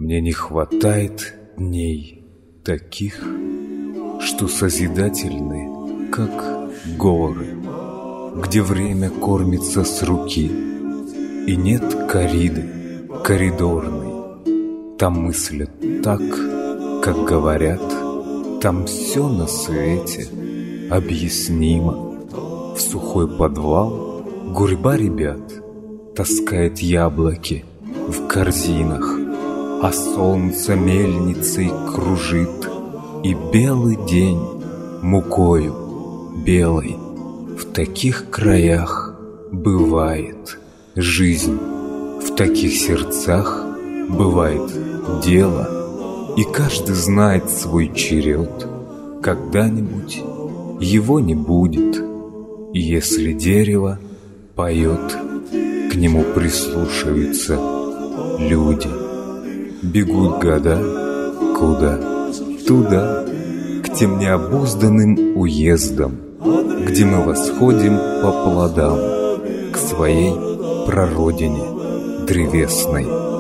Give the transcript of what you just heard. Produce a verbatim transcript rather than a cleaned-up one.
Мне не хватает дней таких, что созидательны, как горы, где время кормится с руки, и нет кориды коридорной. Там мыслят так, как говорят, там все на свете объяснимо. В сухой подвал гурьба ребят таскает яблоки в корзинах, а солнце мельницей кружит, и белый день мукою белой в таких краях бывает жизнь, в таких сердцах бывает дело, и каждый знает свой черед. Когда-нибудь его не будет, и если дерево поет, к нему прислушаются люди. Бегут года куда? Туда, к тем необузданным уездам, где мы восходим по плодам к своей прародине древесной.